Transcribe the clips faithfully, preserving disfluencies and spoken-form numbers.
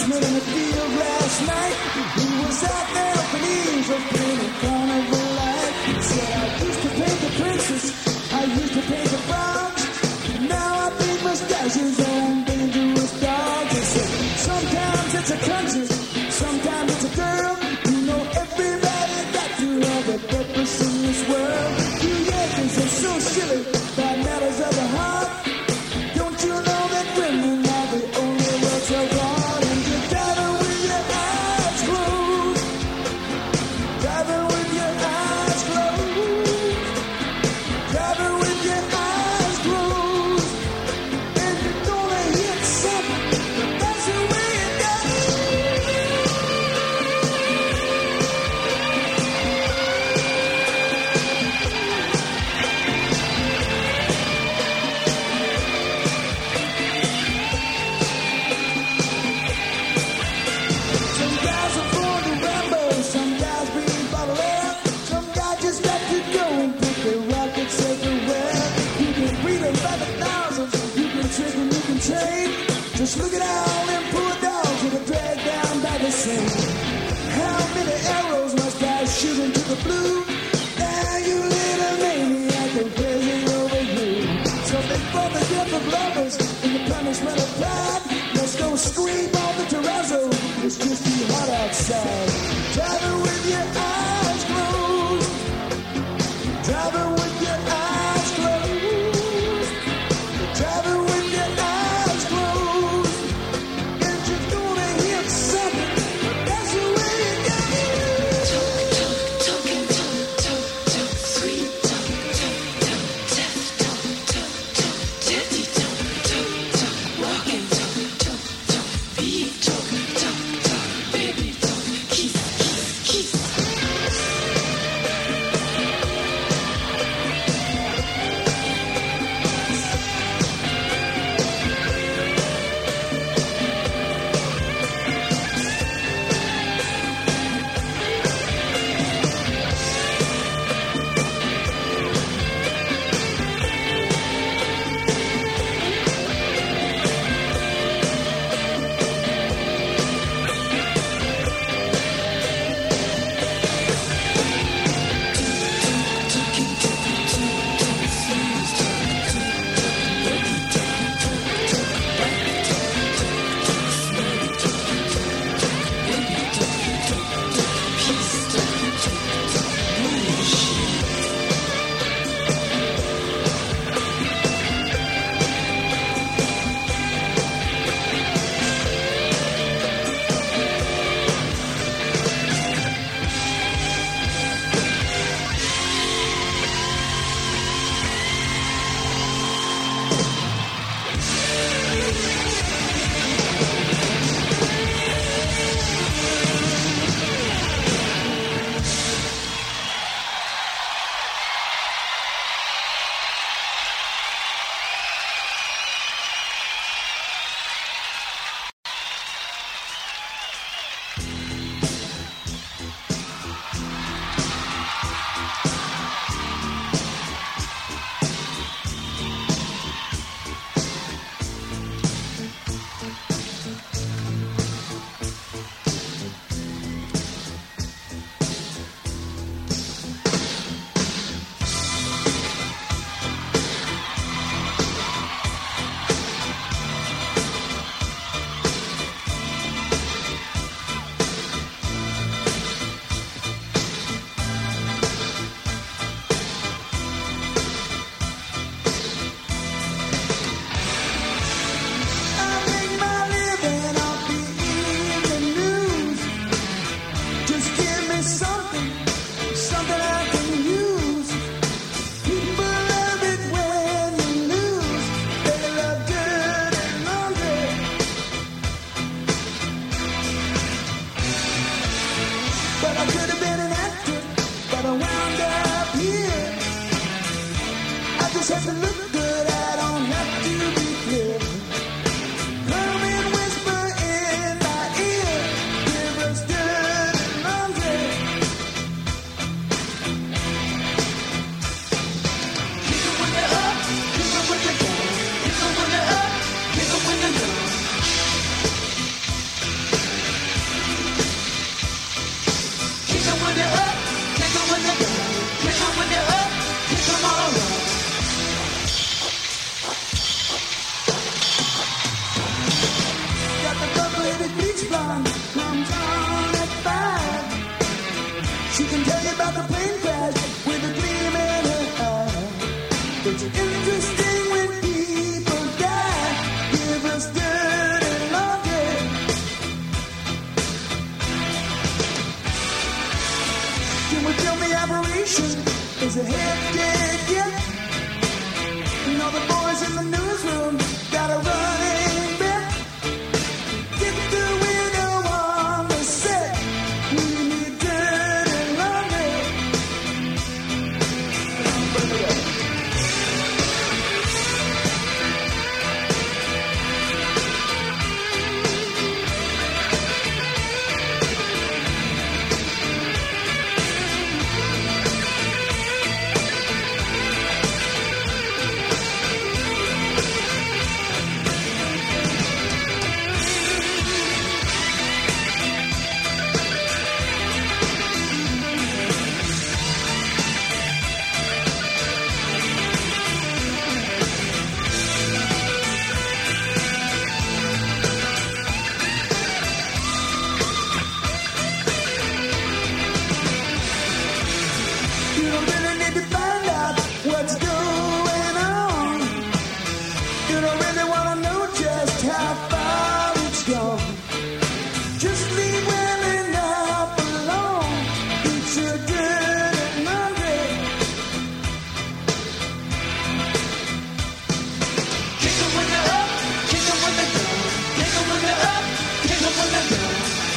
punishment in the field last night. He was out there up in Egypt playing a carnival light. He said, I used to paint the princess, I used to paint the frogs. Now I paint mustaches on dangerous dogs. He said, sometimes it's a country, sometimes it's a girl. You know everybody got to have a purpose in this world. You Yankees are so silly by matters of the heart. Don't you know that women are the only words of God? And you're driving with your eyes closed, driving with your eyes closed, driving with your eyes closed, and you're gonna hit something, but that's the way it Some guys are born to ramble, some guys bring bottle air. Some guys just got to go and put their rockets everywhere. You can read them by the thousands, you can trick and you can trade. Just look at all them poor dogs that are dragged down by the same. How many arrows must I shoot into the blue? Now you little maniac and crazy over you. So before the death of lovers and the punishment of pride, let's go scream on the terrazzo. It's just too hot outside. Driving with your eyes closed, driving with your eyes closed, driving with your eyes closed, and you're gonna hit something, but that's the way it goes. Talk, talk, talking, talk, talk, talk, sweet talk, talk, talk, tough talk, talk, talk, dirty talk, talk, talk, walking talk, talk, talk, beat talk, talk, talk, baby talk, kiss, kiss, kiss. is a hit dig yet. You know the boys in the newsroom got a running bet. Get the winner on the set. We need dirty laundry. Bring it up. You don't really need to find out what's going on. You don't really want to know just how far it's gone. Just leave well enough alone. It's a good and Monday. Kick 'em when they're up, kick 'em when they're down. Kick 'em when they're up, kick 'em when they're down.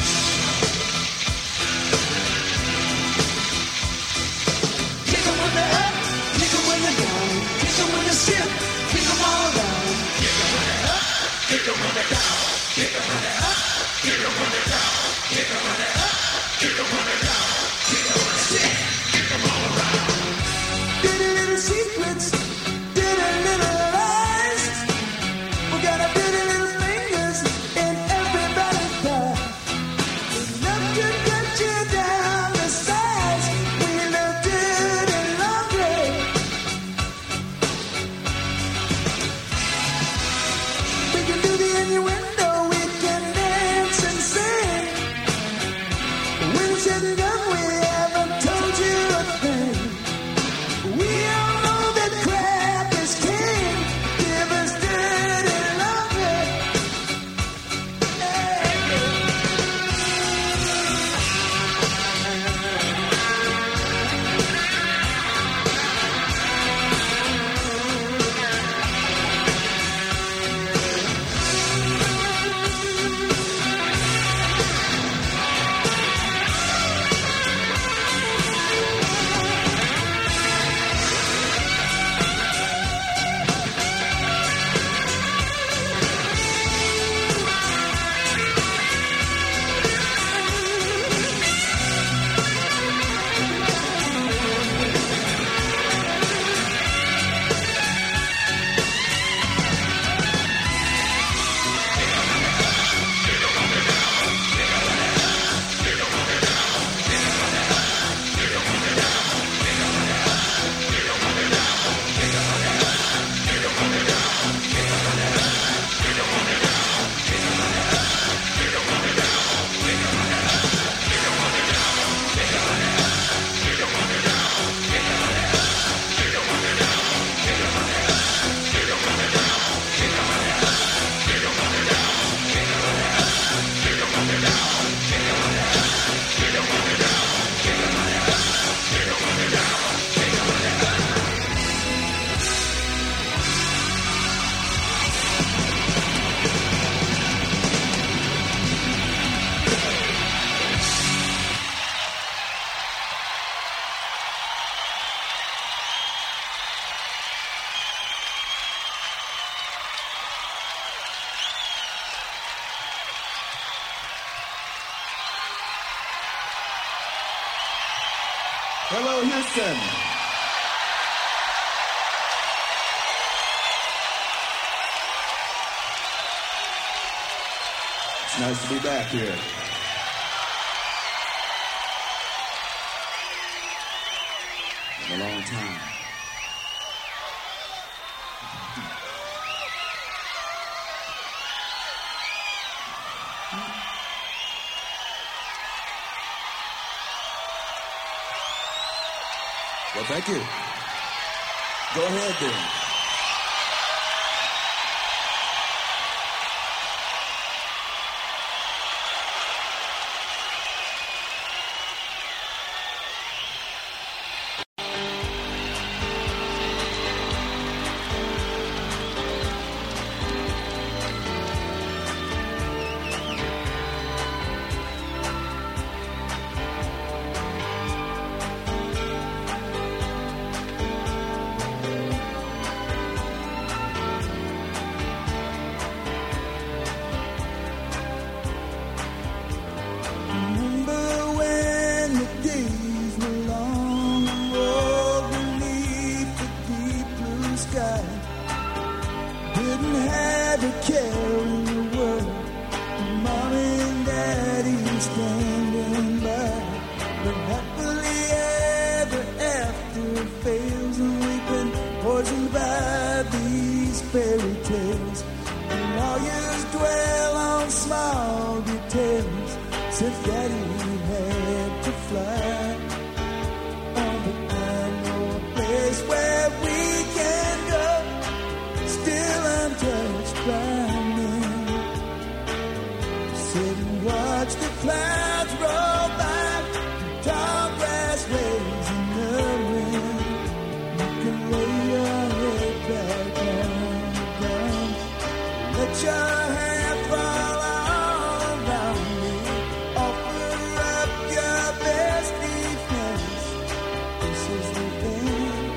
Kick 'em when they're up, kick 'em when they're down. Kick 'em when they're stiff, kick 'em all around. Kick 'em when they're up, kick 'em when they're down. Kick 'em when they're up, kick 'em when they're down. Kick 'em when they're up, kick 'em when they're down. Kick 'em when they're stiff, kick 'em all around. Dirty little secrets, dirty little lies. We got our dirty little fingers in everybody's pie. Love to cut you down the sides. We love dirty laundry. We can do the innuendo, we can dance and sing. When it's said and done, we haven't told you a thing. We all know that crap is king. Give us dirty laundry. Hey. Hello, Houston. It's nice to be back here. In a long time. Well, thank you. Go ahead then. since Daddy had to fly. Oh, but I know a place where we can go, still untouched by men. Sit and watch the clouds roll by, tall grass waves in the wind. You can lay your head back on the ground, let your hair fall all around me. Offer up your best defense. This is the end.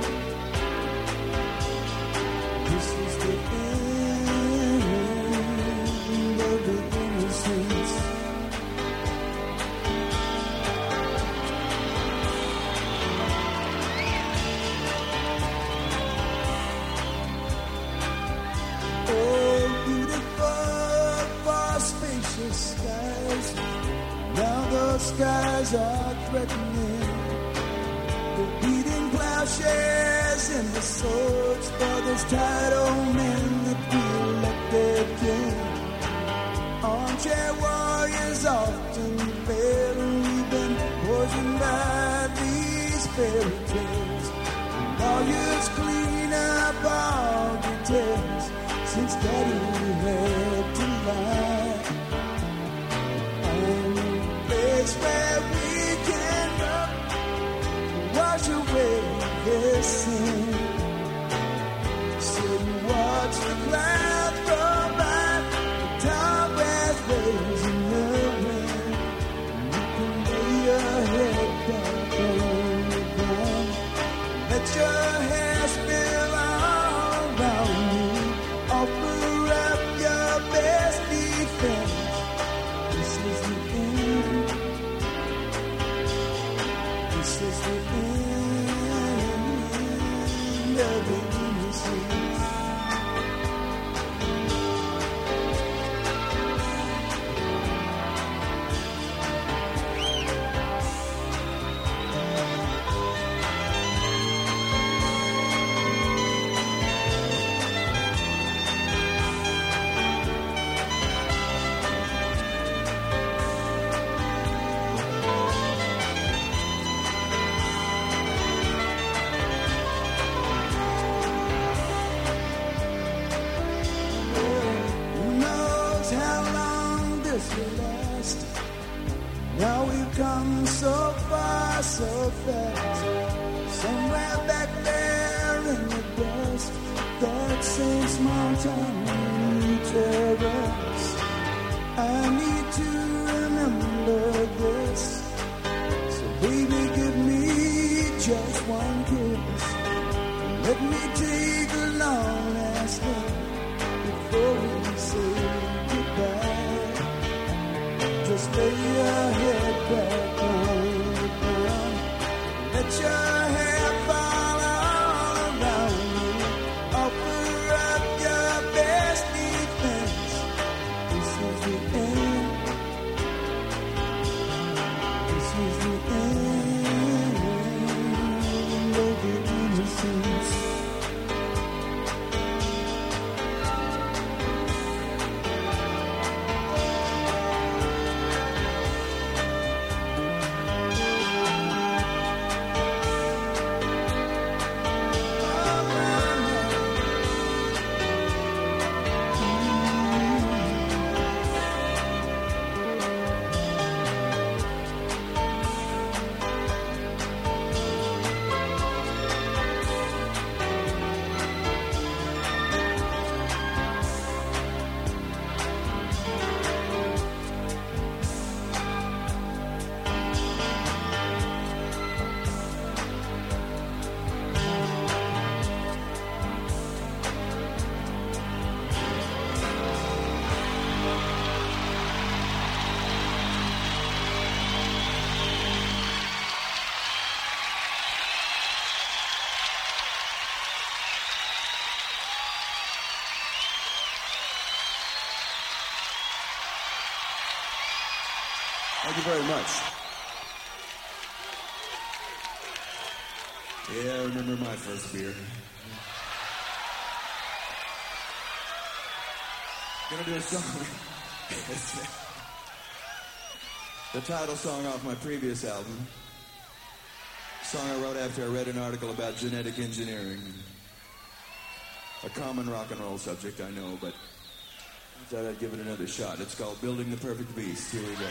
This is the end of the innocence. Oh, beautiful, far spacious skies. Now those skies are threatening. The beating plowshares in the swords for those tired old men that we elected king. Armchair warriors often fail, and we've been poisoned by these fairy tales. Lawyers clean up all details since Daddy had to lie. I'm a place where we can go, wash away this sin. Sit and watch the clouds roll by, the tall grass waves in the wind. You can lay your head back on the ground, let your hair spill all around you. Offer up your best defense. This is the end. This is the end of the innocence. Who knows how long this will last? Now we've come so far, so fast. Somewhere back there in the dust, that same small town terrace. I need to remember this. So baby, give me just one kiss. Let me take a long last look before we say goodbye. Just lay your head back on the ground, let your hair fall all around you. Offer up your best defense. This is the end. This is the end of the innocence. Thank you very much. Yeah, I remember my first beer. Gonna do a song. The title song off my previous album. Song I wrote after I read an article about genetic engineering. A common rock and roll subject, I know, but I thought I'd give it another shot. It's called Building the Perfect Beast. Here we go.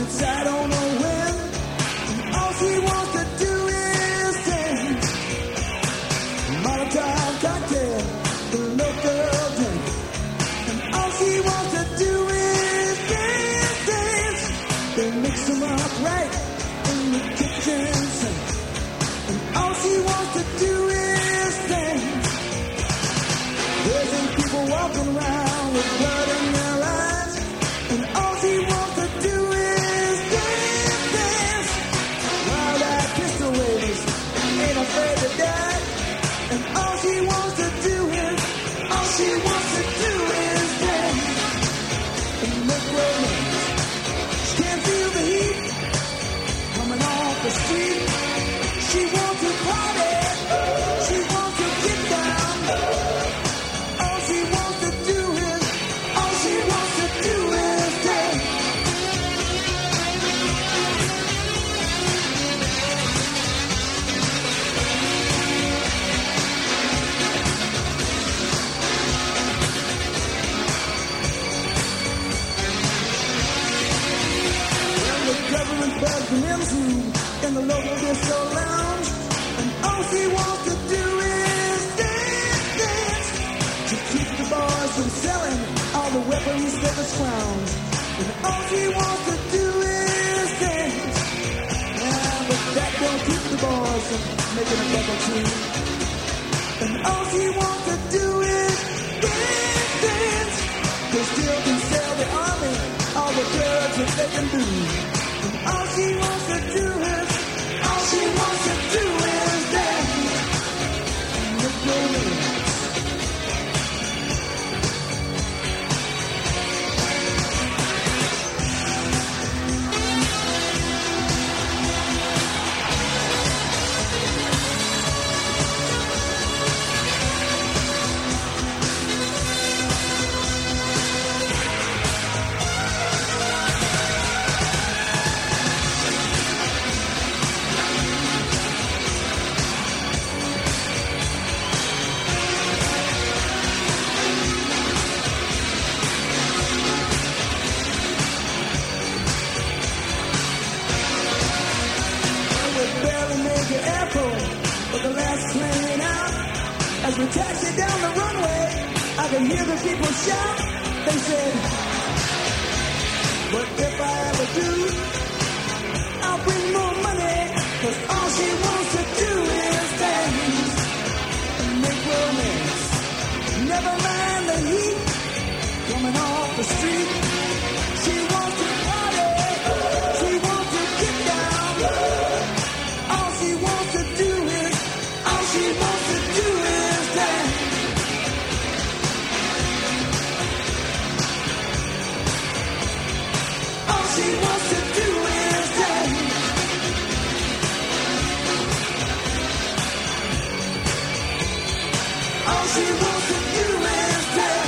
since I don't know when. And all she wants to do is dance. Molotov cocktail, the local drink. And all she wants to do is dance, dance. They mix them up right in the kitchen sink. And all she wants to do is dance. There's some people walking around with blood in their eyes. And all she wants to do is dance, dance. Wild-eyed pistol wavers ain't afraid to die. And all she wants to do is, all she wants to do is dance. And make romance. She can't feel the heat coming off the street. She wants to party. She wants to get down. All she wants to do is, all she wants to do is dance. Well, the government buzzed them into in the local disco lounge. And all she wants to do is dance, dance. To keep the boys from selling all the weapons that they scrounge. And all she wants to do is dance. Yeah, but that don't keep the boys from making a buck or two. And all she wants to do is dance, dance. They still can sell the army all the drugs that they can do. And all she wants to do is, all she wants to do is dance. And look romance. As we taxi down the runway, I can hear the people shout. They said, but if I ever do, I'll bring more money. Cause all she wants to do is dance and make romance. Never mind the heat coming off the street. She wants to party. She wants to get down. All she wants to do is, all she wants to do is dance. All she wants to do is dance. All she wants to do is dance.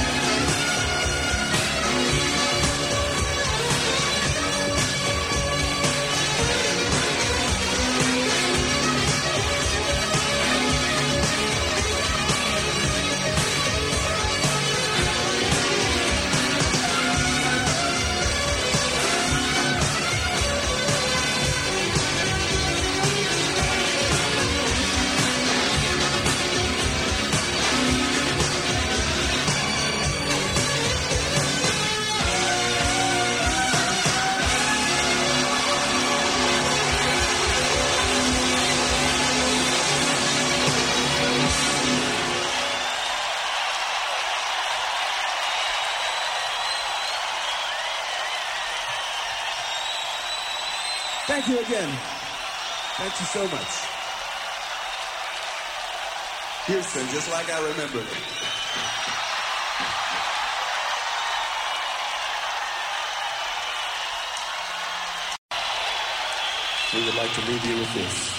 Thank you again. Thank you so much. Houston, just like I remembered it. We would like to leave you with this.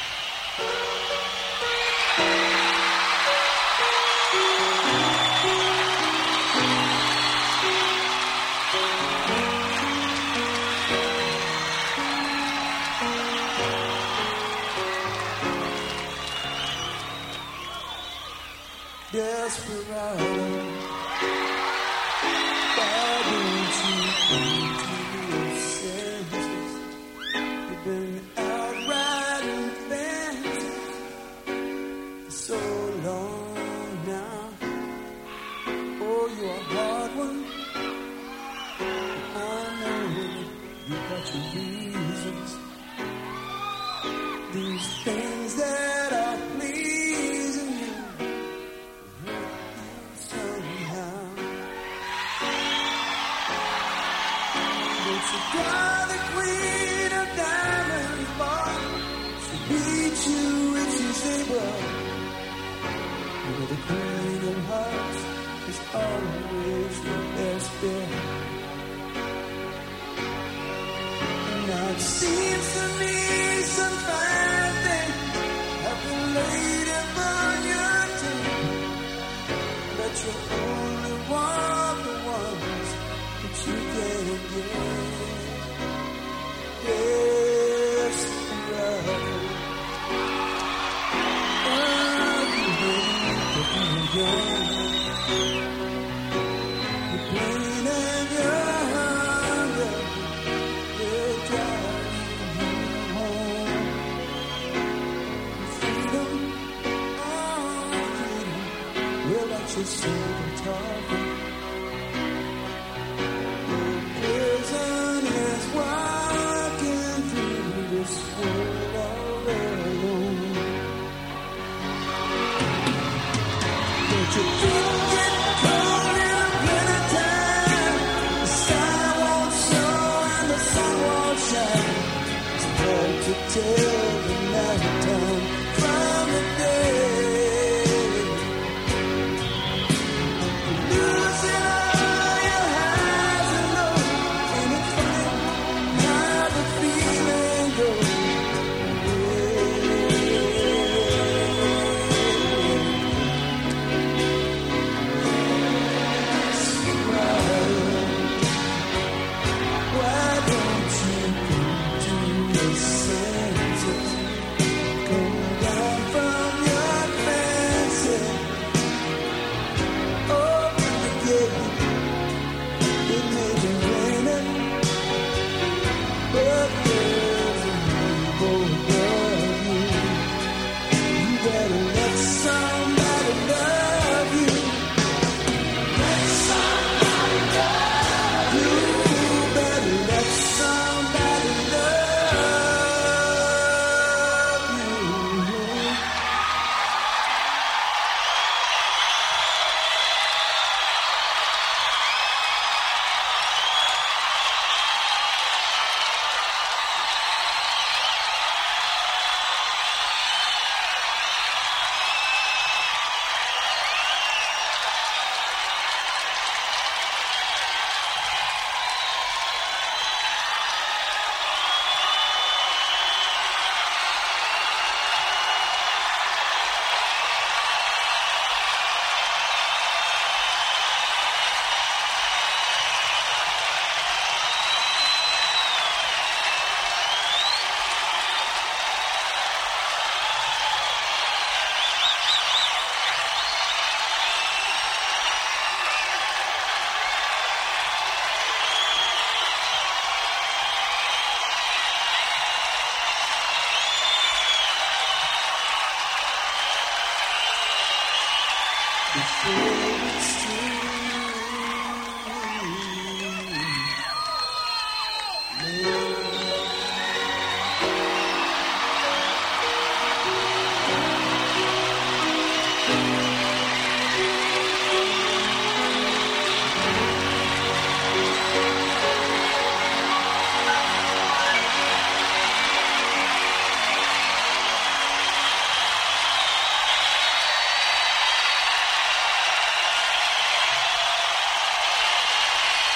Desperado, why don't you come to your senses? got your reasons. These things that are pleasing you hurt you somehow. But you got the queen of diamonds, boy. She beats you if she's able. But the queen of hearts is always your best bet. Now it seems to me some fine things have been laid upon your table, but you only want the ones that you can get. Yes, brother. Oh, you baby, again. You're plain and you're hungry. They're driving you home. Freedom, oh, freedom. Well, that's your soul talking. Your prison is walking through this world all alone. Don't you think it cold in the wintertime? The sun won't show and the sun won't shine. It's hard to tell the night time from the day. Losing all your highs and lows, and it's funny how the feeling goes. Why don't you come to your senses? Come down from your fences. Open the gate. It may be raining, but there's a rainbow above you. You better let somebody love you. Let somebody love you. You better let somebody love you. Before it's true.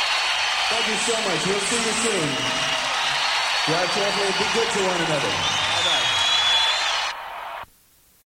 Thank you so much. We'll see you soon. Drive carefully and be good to one another.